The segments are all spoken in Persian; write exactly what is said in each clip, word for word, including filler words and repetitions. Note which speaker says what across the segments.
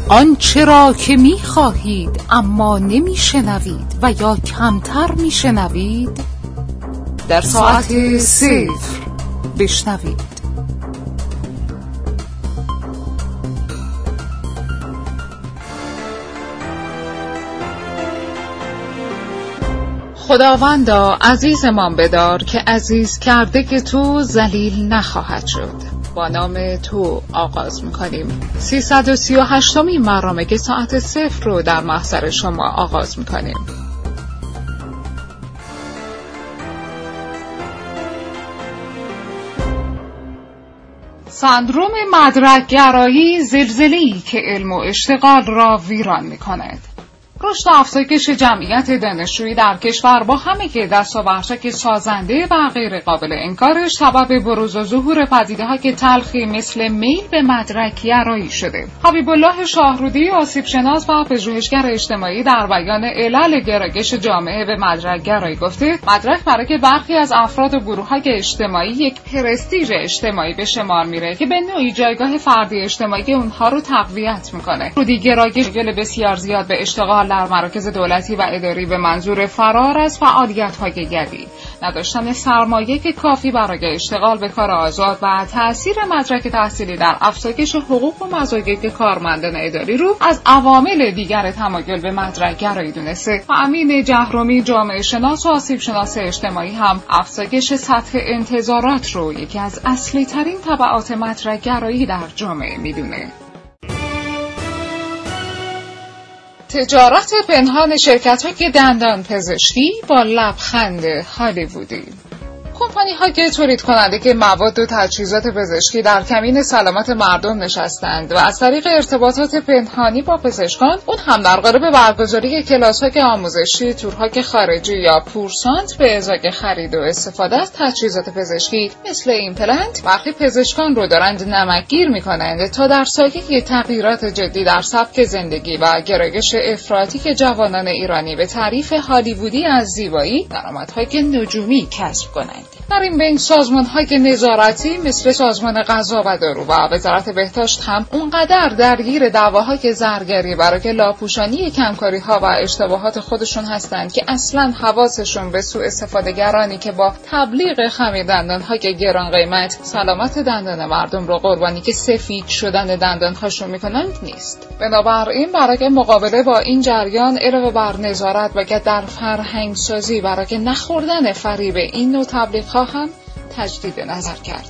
Speaker 1: آنچه را که می خواهید اما نمی شنوید و یا کمتر می شنوید در ساعت صفر بشنوید. خداوندا عزیزمان بدار که عزیز کرده که تو ذلیل نخواهد شد. با نام تو آغاز میکنیم. سیصد و سی و هشتمین برنامه که ساعت صفر رو در محضر شما آغاز میکنیم. سندروم مدرک‌گرایی زلزله‌ای که علم و اشتغال را ویران میکند. رشد و افزایش جمعیت دانشجویی در کشور با همه دستاوردهای سازنده و غیر قابل انکارش سبب بروز و ظهور پدیده‌ها که تلخی مثل میل به مدرک‌گرایی شده. حبیب الله شاهرودی آسیب‌شناس و پژوهشگر اجتماعی در بیان علل گرایش جامعه به مدرک‌گرایی گفته مدرک برای برخی از افراد و گروه‌های اجتماعی یک پرستیژ اجتماعی به شمار میره که به نوعی جایگاه فردی اجتماعی اونها رو تقویت میکنه. رودی گرایش بسیار زیاد به اشتغال در مراکز دولتی و اداری به منظور فرار از فعالیت‌های جدید، نداشتن سرمایه کافی برای اشتغال به کار آزاد و تأثیر مدرک تحصیلی در افزایش حقوق و مزایای کارمندان اداری رو از عوامل دیگر تمایل به مدرک‌گرایی دونسته و امین جهرومی جامعه شناس و آسیب شناس اجتماعی هم افزایش سطح انتظارات رو یکی از اصلی ترین تبعات مدرک‌گرایی در جامعه میدونه. تجارت پنهان شرکت‌های دندان پزشکی با لبخند هالیوودی. کمپانی‌ها که تولید کننده که مواد و تجهیزات پزشکی در کمین سلامت مردم نشستند و از طریق ارتباطات پنهانی با پزشکان، اون هم در قالب برگزاری کلاس‌های آموزشی، تورهای خارجی یا پورسانت به ازای خرید و استفاده از تجهیزات پزشکی مثل ایمپلنت، برخی پزشکان رو دارند نمکگیر می‌کنند تا در سایه تغییرات جدی در سبک زندگی و گرایش افراطی که جوانان ایرانی به تعریف هالیوودی از زیبایی درآمدهای نجومی کسب کنند. در این بین سازمان‌های نظارتی مثل سازمان غذا و دارو و وزارت بهداشت هم اونقدر درگیر دعواهای زرگری برای لاپوشانی کمکاری‌ها و اشتباهات خودشون هستند که اصلاً حواسشون به سوء استفاده‌گرانی که با تبلیغ خمیر دندان‌های گران قیمت سلامت دندان مردم رو قربانی که سفید شدن دندان‌هاشون می‌کنند نیست. بنابراین برای مقابله با این جریان علاوه بر نظارت باید در فرهنگ سازی برای نخوردن فریب این نوع تبلیغ‌ها هم تجدید نظر کرد.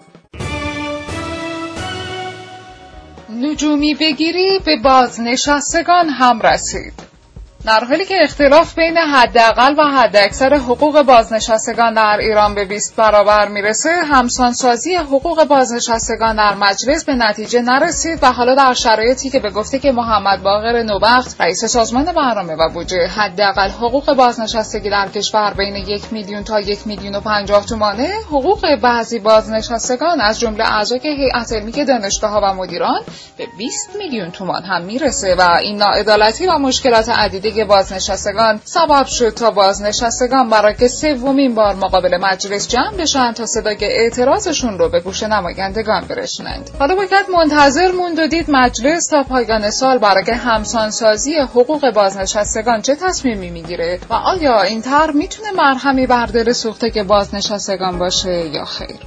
Speaker 1: نجومی بگیری به بازنشستگان هم رسید. در حالی که اختلاف بین حداقل و حداکثر حقوق بازنشستگان در ایران به بیست برابر میرسه، همسانسازی حقوق بازنشستگان در مجلس به نتیجه نرسید و حالا در شرایطی که به گفته که محمد باقر نوبخت رئیس سازمان برنامه و بودجه حداقل حقوق بازنشستگی در کشور بین یک میلیون تا یک میلیون و پنجاه تومانه، حقوق بعضی بازنشستگان از جمله اعضای هیئت علمی دانشگاه‌ها و مدیران به بیست میلیون تومان هم میرسه و این ناعدالتی و مشکلات عدیده بازنشستگان سبب شد تا بازنشستگان برای سومین بار مقابل مجلس جمع بشن تا صدای اعتراضشون رو به گوش نمایندگان برسونند. حالا باید منتظر موند و دید مجلس تا پایان سال برای همسانسازی حقوق بازنشستگان چه تصمیمی میگیره و آیا این طرح میتونه مرهمی بر دل سوخته بازنشستگان باشه یا خیر.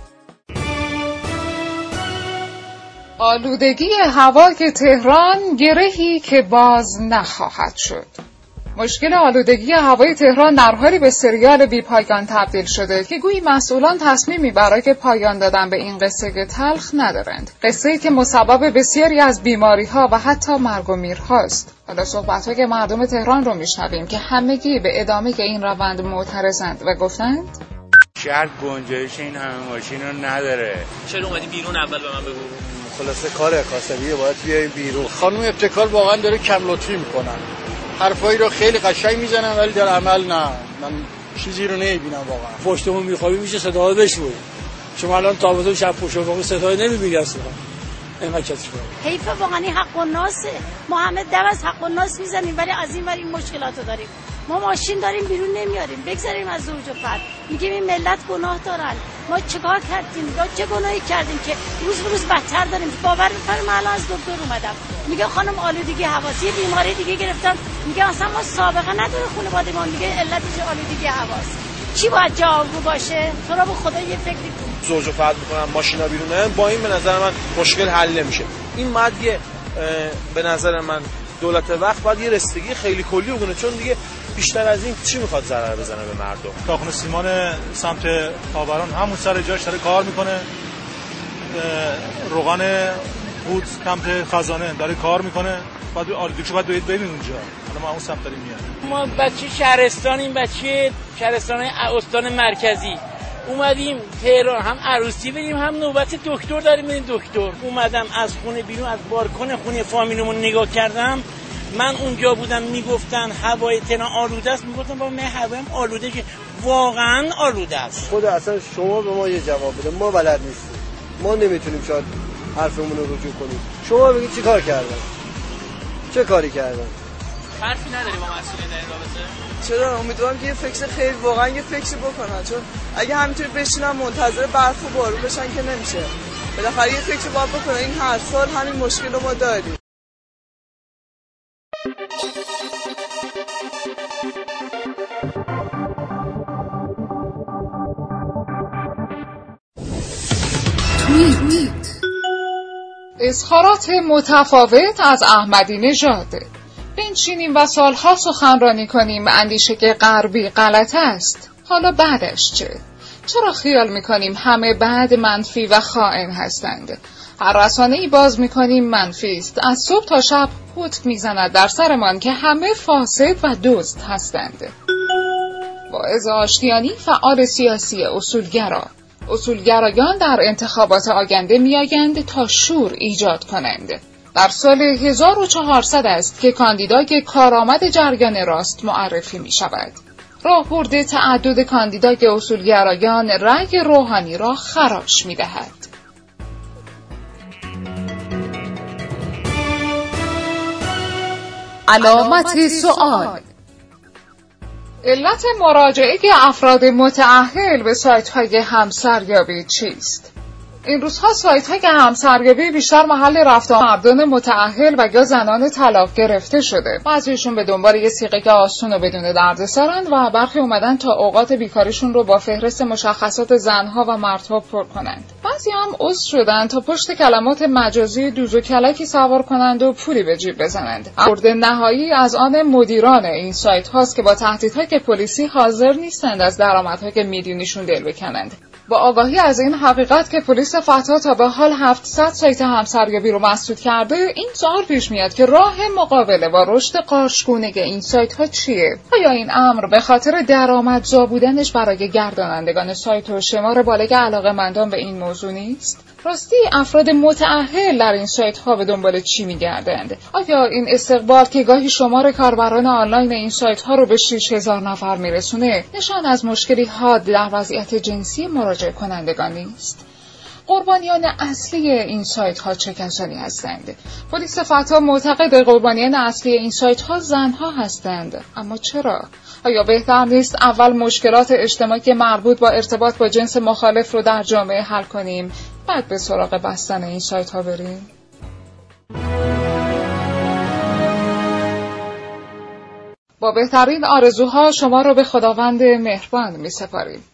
Speaker 1: آلودگی هوا که تهران گرهی که باز نخواهد شد. مشکل آلودگی هوای تهران در حالی به سریال بی پایان تبدیل شده که گویی مسئولان تصمیمی برای پایان دادن به این قصه تلخ ندارند. قصه‌ای که مسبب بسیاری از بیماری‌ها و حتی مرگ و میرهاست. حالا صحبت‌های مردم تهران رو میشنویم که همگی به ادامه این روند معترضند و گفتند
Speaker 2: شهر گنجایش این همه ماشین رو نداره.
Speaker 3: چرا اومدی بیرون؟ اول به من بگو.
Speaker 4: خلاصه کار کاسبیه باید بیایم بیرون. خانم ابتکار واقعا داره کم لطفی میکنن. حرفایی رو خیلی قشنگ میزنن ولی در عمل نه. من چیزی رو نمیبینم واقعا.
Speaker 5: پشتمون میخوابی میشه صدا بشنوی. شما الان تابوت شب پشت واقعا صدای نمیبینی اصلا. اینقدر کسی کنه.
Speaker 6: حیف واقعا حق و ناسه. ما همه دم از حق و ناس میزنیم ولی از این ور این مشکلاتو داریم. ما ماشین داریم بیرون نمیاریم. بگذاریم از زوج و فرد. میگیم این ملت گناه دارن. ما چیکار کردیم؟ ما چه گناهی کردیم که روز به روز بدتر داریم؟ باور می‌کنم من الان از دکتر اومدم میگه خانم آلودگی هواسی بیماری دیگه گرفتم، میگه اصلا ما سابقه نداره خانوادگان، میگه علتش آلودگی هواست. چی باید جواب باشه؟ تو را به خدا یه فکری کن.
Speaker 7: زوج و فرد میکنن ماشینا بیرونه، با این به نظر من مشکل حل نمیشه. این باید یه به نظر من دولت وقت باید یه رسیدگی خیلی کلی بکنه، چون دیگه بیشتر از این چی میخواد ضرر بزنه به مردم.
Speaker 8: کارخونه سیمان سمت پاوران همون سر جاش داره کار میکنه، روغن بود سمت خزانه داره کار میکنه، بعد آلودگی باید دوید ببین اونجا. حالا ما اون سمت داریم میاد.
Speaker 9: ما بچه شهرستان، این بچه شهرستان استان مرکزی اومدیم تهران، هم عروسی بریم هم نوبت دکتر داریم بریم دکتر. اومدم از خونه بیرون، از بالکن خونه فامیلمون نگاه کردم، من اونجا بودم میگفتن هوای تهران آلوده است، میگفتم با من هوایم آلوده که واقعا آلوده است.
Speaker 10: خود اصلا شما به ما یه جواب بده، ما بلد نیستیم، ما نمیتونیم شاید حرفمون رو رجوع کنیم. شما بگید چی کار کردن، چه کاری کردن؟
Speaker 3: حرفی نداری با مسئولین در این رابطه؟
Speaker 11: چرا؟ امیدوارم که یه فکر خیلی واقعا یه فکر بکنن، چون اگه همینطوری بشینن منتظر برف و بارون بشن که نمیشه. بالاخره یه فکر باید بکنن. این هر سال همین مشکل رو ما داریم.
Speaker 1: اظهارات متفاوت از احمدی نژاد. بنشینیم و سالها سخنرانی کنیم اندیشه که غربی غلط است. حالا بعدش چه؟ چرا خیال میکنیم همه بعد منفی و خائن هستند؟ هر رسانه‌ای باز میکنیم منفی است. از صبح تا شب پوت میزند در سرمان که همه فاسد و دزد هستند. واعظ آشتیانی فعال سیاسی اصولگرا. اصولگرایان در انتخابات آینده میآیند تا شور ایجاد کنند. در سال هزار و چهارصد است که کاندیدای کارآمد جریان راست معرفی می شود. راهبرد تعدد کاندیدای اصولگرایان رأی روحانی را خراش می دهد. علامت سؤال: علت مراجعه افراد متأهل به سایت‌های همسریابی چیست؟ این روزها سایت‌های همسریابی بیشتر محل رفت مردان متأهل و یا زنان طلاق گرفته شده. بعضیشون به دنبال یه سیغه آسون و بدون دردسرند و برخی اومدن تا اوقات بیکاریشون رو با فهرست مشخصات زنها و مردها پر کنند. بعضی هم عضو شدن تا پشت کلمات مجازی دوز و کلکی سوار کنند و پولی به جیب بزنند. برد نهایی از آن مدیران این سایت هاست که با تهدیدهای که پلیسی حاضر نیستند از درآمدهای که میلیونیشون دل بکنند. با آگاهی از این حقیقت که پلیس فتح تا به حال هفتصد سایت همسریابی رو مسدود کرده، این سوال پیش میاد که راه مقابله با رشد قارچگونه این سایت ها چیه؟ آیا این امر به خاطر درآمدزا بودنش برای گردانندگان سایت و شمار بالای علاقه‌مندان به این موضوع نیست؟ راستی افراد متأهل در این سایت ها به دنبال چی میگردند؟ آیا این استقبال که گاهی شمار کاربران آنلاین این سایت ها رو به شش هزار نفر میرسونه نشان از مشکلی حاد در وضعیت جنسی مراجعه کنندگان نیست؟ قربانیان اصلی این سایت ها چه کسانی هستند؟ پلیس فتح معتقد قربانیان اصلی این سایت ها زنها هستند. اما چرا؟ آیا بهتر نیست اول مشکلات اجتماعی مربوط با ارتباط با جنس مخالف رو در جامعه حل کنیم، بعد به سراغ بستن این سایت ها بریم؟ با بهترین آرزوها شما رو به خداوند مهربان می سپاریم.